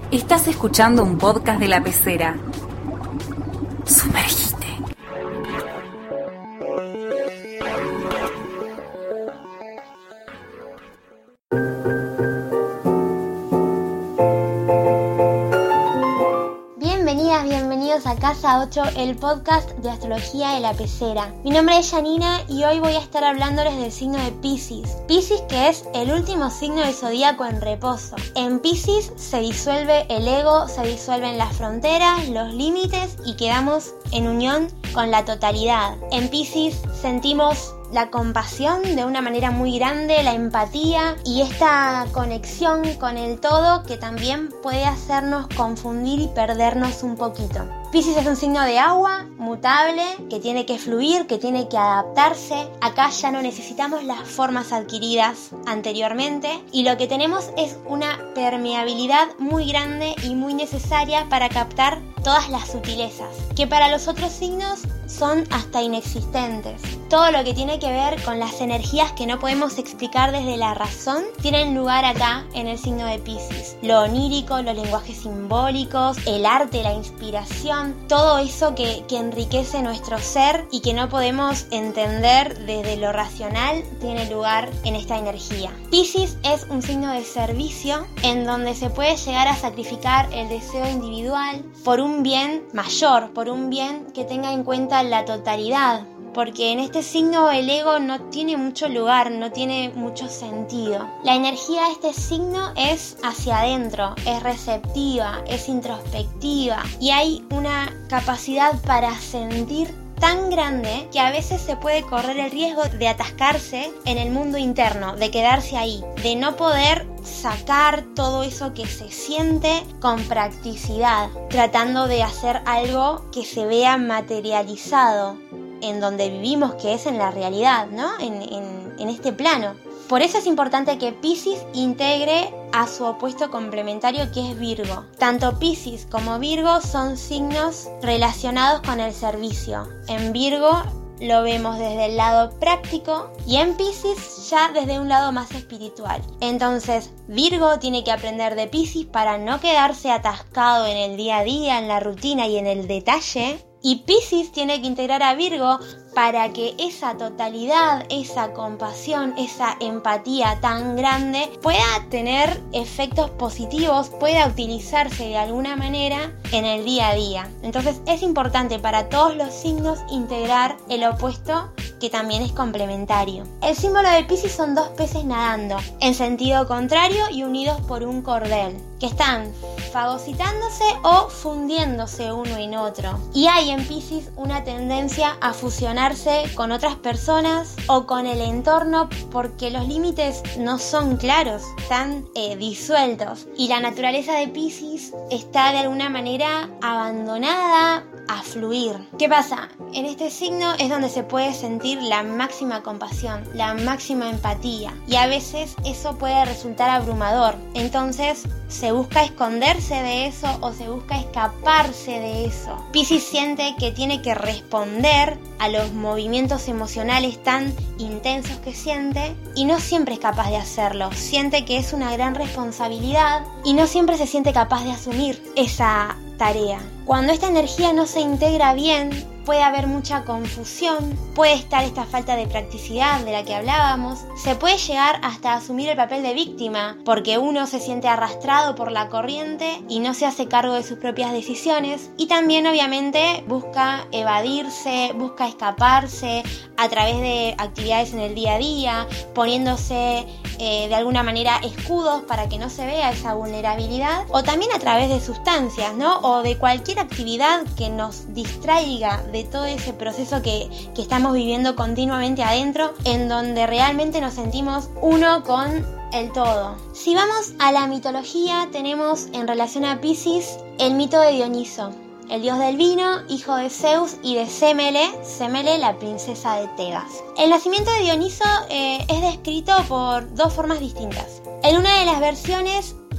Estás escuchando un podcast de La Pecera. Sumergite. Bienvenidos a Casa 8, el podcast de astrología de La Pecera. Mi nombre es Janina y hoy voy a estar hablándoles del signo de Piscis. Piscis, que es el último signo del zodíaco en reposo. En Piscis se disuelve el ego, se disuelven las fronteras, los límites y quedamos en unión con la totalidad. En Piscis sentimos la compasión de una manera muy grande, la empatía y esta conexión con el todo que también puede hacernos confundir y perdernos un poquito. Piscis es un signo de agua, mutable, que tiene que fluir, que tiene que adaptarse. Acá ya no necesitamos las formas adquiridas anteriormente y lo que tenemos es una permeabilidad muy grande y muy necesaria para captar todas las sutilezas, que para los otros signos son hasta inexistentes. Todo lo que tiene que ver con las energías que no podemos explicar desde la razón tienen lugar acá en el signo de Piscis. Lo onírico, los lenguajes simbólicos, el arte, la inspiración, todo eso que enriquece nuestro ser y que no podemos entender desde lo racional tiene lugar en esta energía. Piscis es un signo de servicio en donde se puede llegar a sacrificar el deseo individual por un bien mayor, por un bien que tenga en cuenta la totalidad. Porque en este signo el ego no tiene mucho lugar, no tiene mucho sentido. La energía de este signo es hacia adentro, es receptiva, es introspectiva y hay una capacidad para sentir tan grande que a veces se puede correr el riesgo de atascarse en el mundo interno, de quedarse ahí, de no poder sacar todo eso que se siente con practicidad, tratando de hacer algo que se vea materializado en donde vivimos, que es en la realidad, ¿no? En este plano. Por eso es importante que Piscis integre a su opuesto complementario, que es Virgo. Tanto Piscis como Virgo son signos relacionados con el servicio. En Virgo lo vemos desde el lado práctico y en Piscis ya desde un lado más espiritual. Entonces Virgo tiene que aprender de Piscis para no quedarse atascado en el día a día, en la rutina y en el detalle. Y Piscis tiene que integrar a Virgo para que esa totalidad, esa compasión, esa empatía tan grande pueda tener efectos positivos, pueda utilizarse de alguna manera en el día a día. Entonces es importante para todos los signos integrar el opuesto, que también es complementario. El símbolo de Piscis son dos peces nadando en sentido contrario y unidos por un cordel, que están fagocitándose o fundiéndose uno en otro. Y hay en Piscis una tendencia a fusionarse con otras personas o con el entorno porque los límites no son claros, están disueltos. Y la naturaleza de Piscis está de alguna manera abandonada a fluir. ¿Qué pasa? En este signo es donde se puede sentir la máxima compasión, la máxima empatía y a veces eso puede resultar abrumador. Entonces se busca esconderse de eso o se busca escaparse de eso. Piscis siente que tiene que responder a los movimientos emocionales tan intensos que siente y no siempre es capaz de hacerlo. Siente que es una gran responsabilidad y no siempre se siente capaz de asumir esa tarea. Cuando esta energía no se integra bien, puede haber mucha confusión, puede estar esta falta de practicidad de la que hablábamos, se puede llegar hasta asumir el papel de víctima, porque uno se siente arrastrado por la corriente y no se hace cargo de sus propias decisiones, y también obviamente busca evadirse, busca escaparse a través de actividades en el día a día, poniéndose de alguna manera escudos para que no se vea esa vulnerabilidad, o también a través de sustancias, ¿no? O de cualquier actividad que nos distraiga de todo ese proceso que estamos viviendo continuamente adentro, en donde realmente nos sentimos uno con el todo. Si vamos a la mitología, tenemos en relación a Piscis el mito de Dioniso, el dios del vino, hijo de Zeus y de Semele, la princesa de Tebas. El nacimiento de Dioniso es descrito por dos formas distintas. En una de las versiones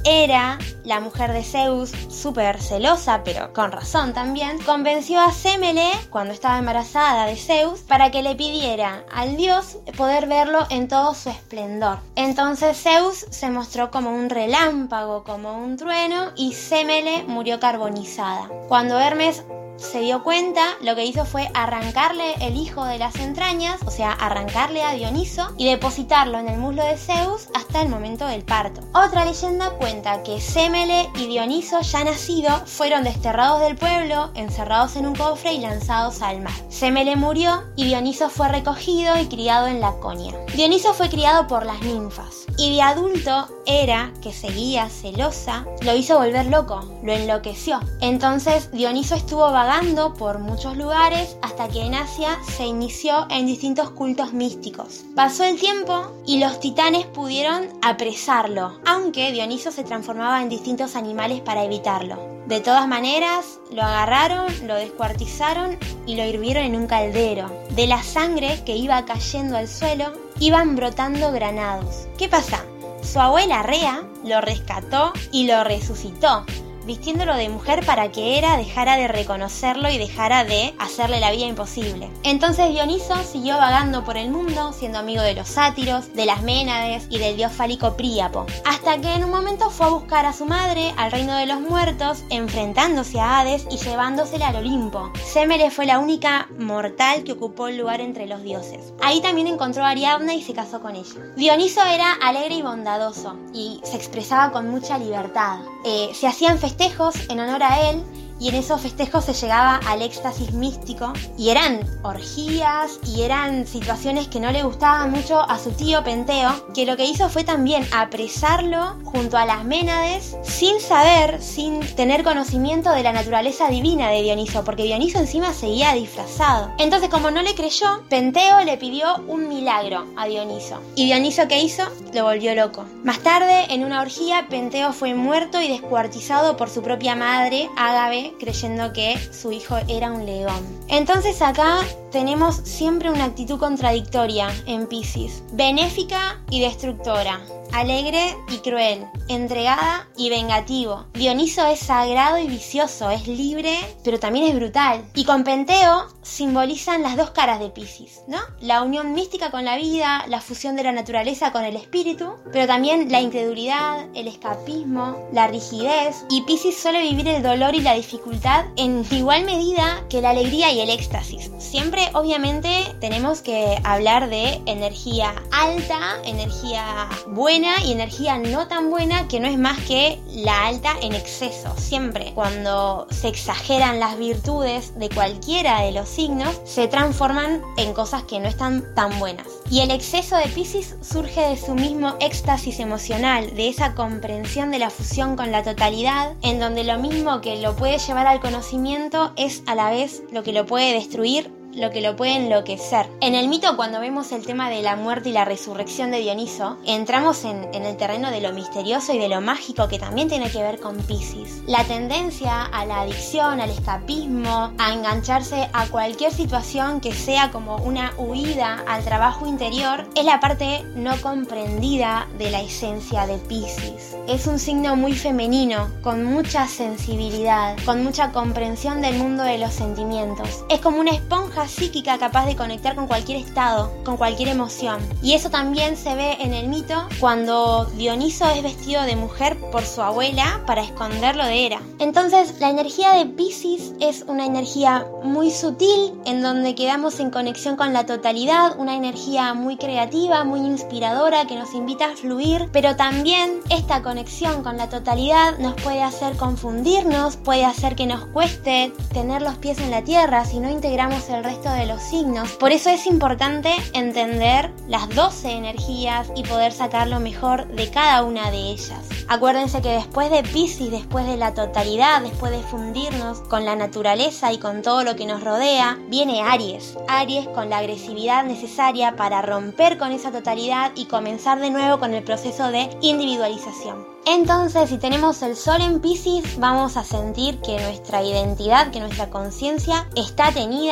Hera, la mujer de Zeus, súper celosa, pero con razón también, convenció a Semele, cuando estaba embarazada de Zeus, para que le pidiera al dios poder verlo en todo su esplendor. Entonces Zeus se mostró como un relámpago, como un trueno, y Semele murió carbonizada. Cuando Hermes se dio cuenta, lo que hizo fue arrancarle el hijo de las entrañas, o sea, arrancarle a Dioniso y depositarlo en el muslo de Zeus hasta el momento del parto. Otra leyenda cuenta que Semele y Dioniso, ya nacido, fueron desterrados del pueblo, encerrados en un cofre y lanzados al mar. Semele murió y Dioniso fue recogido y criado en Laconia. Dioniso fue criado por las ninfas y de adulto Hera, que seguía celosa, lo hizo volver loco, lo enloqueció. Entonces Dioniso estuvo vagando por muchos lugares hasta que en Asia se inició en distintos cultos místicos. Pasó el tiempo y los titanes pudieron apresarlo, aunque Dioniso se transformaba en distintos animales para evitarlo. De todas maneras, lo agarraron, lo descuartizaron y lo hirvieron en un caldero. De la sangre que iba cayendo al suelo, iban brotando granados. ¿Qué pasa? Su abuela Rea lo rescató y lo resucitó, vistiéndolo de mujer para que Hera dejara de reconocerlo y dejara de hacerle la vida imposible. Entonces Dioniso siguió vagando por el mundo, siendo amigo de los sátiros, de las Ménades y del dios fálico Príapo, hasta que en un momento fue a buscar a su madre al reino de los muertos, enfrentándose a Hades y llevándosela al Olimpo. Semele fue la única mortal que ocupó el lugar entre los dioses. Ahí también encontró a Ariadna y se casó con ella. Dioniso era alegre y bondadoso y se expresaba con mucha libertad. Se hacían festejos en honor a él y en esos festejos se llegaba al éxtasis místico y eran orgías y eran situaciones que no le gustaban mucho a su tío Penteo, que lo que hizo fue también apresarlo junto a las Ménades sin saber, sin tener conocimiento de la naturaleza divina de Dioniso, porque Dioniso encima seguía disfrazado. Entonces, como no le creyó, Penteo le pidió un milagro a Dioniso y Dioniso, ¿qué hizo? Lo volvió loco. Más tarde, en una orgía, Penteo fue muerto y descuartizado por su propia madre, Ágave, creyendo que su hijo era un león. Entonces acá tenemos siempre una actitud contradictoria en Piscis: benéfica y destructora, alegre y cruel, entregada y vengativo. Dioniso es sagrado y vicioso, es libre, pero también es brutal. Y con Penteo simbolizan las dos caras de Piscis, ¿no? La unión mística con la vida, la fusión de la naturaleza con el espíritu, pero también la incredulidad, el escapismo, la rigidez. Y Piscis suele vivir el dolor y la dificultad en igual medida que la alegría y el éxtasis. Siempre, obviamente, tenemos que hablar de energía alta, energía buena y energía no tan buena, que no es más que la alta en exceso. Siempre cuando se exageran las virtudes de cualquiera de los signos, se transforman en cosas que no están tan buenas. Y el exceso de Piscis surge de su mismo éxtasis emocional, de esa comprensión de la fusión con la totalidad, en donde lo mismo que lo puede llevar al conocimiento es a la vez lo que lo puede destruir, lo que lo puede enloquecer. En el mito, cuando vemos el tema de la muerte y la resurrección de Dioniso, entramos en el terreno de lo misterioso y de lo mágico, que también tiene que ver con Piscis. La tendencia a la adicción, al escapismo, a engancharse a cualquier situación que sea como una huida al trabajo interior, es la parte no comprendida de la esencia de Piscis. Es un signo muy femenino, con mucha sensibilidad, con mucha comprensión del mundo de los sentimientos. Es como una esponja psíquica capaz de conectar con cualquier estado, con cualquier emoción. Y eso también se ve en el mito cuando Dioniso es vestido de mujer por su abuela para esconderlo de Hera. Entonces, la energía de Piscis es una energía muy sutil, en donde quedamos en conexión con la totalidad, una energía muy creativa, muy inspiradora, que nos invita a fluir, pero también esta conexión con la totalidad nos puede hacer confundirnos, puede hacer que nos cueste tener los pies en la tierra si no integramos el resto de los signos. Por eso es importante entender las 12 energías y poder sacar lo mejor de cada una de ellas. Acuérdense que después de Piscis, después de la totalidad, después de fundirnos con la naturaleza y con todo lo que nos rodea, viene Aries. Aries con la agresividad necesaria para romper con esa totalidad y comenzar de nuevo con el proceso de individualización. Entonces, si tenemos el sol en Piscis, vamos a sentir que nuestra identidad, que nuestra conciencia está teñida por esta energía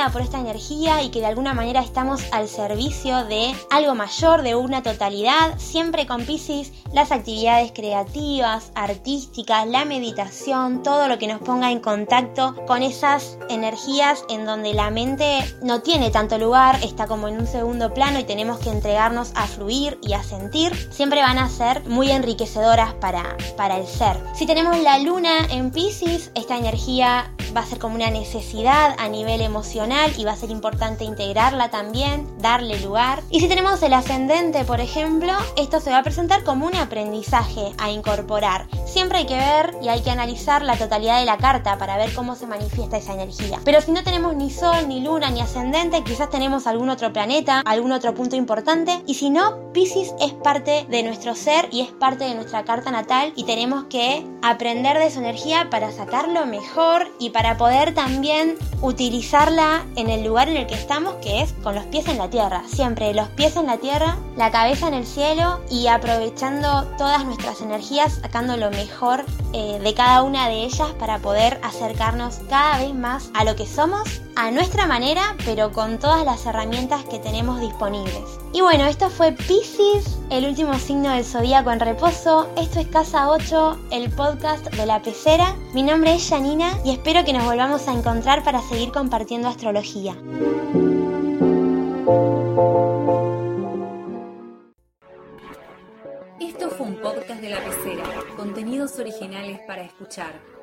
energía y que de alguna manera estamos al servicio de algo mayor, de una totalidad. Siempre con Piscis las actividades creativas, artísticas, la meditación, todo lo que nos ponga en contacto con esas energías en donde la mente no tiene tanto lugar, está como en un segundo plano y tenemos que entregarnos a fluir y a sentir, siempre van a ser muy enriquecedoras para el ser. Si tenemos la luna en Piscis, esta energía va a ser como una necesidad a nivel emocional y va a ser importante integrarla también, darle lugar. Y si tenemos el ascendente, por ejemplo, esto se va a presentar como un aprendizaje a incorporar. Siempre hay que ver y hay que analizar la totalidad de la carta para ver cómo se manifiesta esa energía. Pero si no tenemos ni sol, ni luna, ni ascendente, quizás tenemos algún otro planeta, algún otro punto importante. Y si no, Piscis es parte de nuestro ser y es parte de nuestra carta natal y tenemos que aprender de su energía para sacarlo mejor y para poder también utilizarla en el lugar en el que estamos, que es con los pies en la tierra. Siempre los pies en la tierra, la cabeza en el cielo y aprovechando todas nuestras energías, sacando lo mejor de cada una de ellas para poder acercarnos cada vez más a lo que somos, a nuestra manera, pero con todas las herramientas que tenemos disponibles. Y bueno, esto fue Piscis, el último signo del zodíaco en reposo. Esto es Casa 8, el podcast de La Pecera. Mi nombre es Janina y espero que nos volvamos a encontrar para seguir compartiendo astrología. Esto fue un podcast de La Pecera, contenidos originales para escuchar.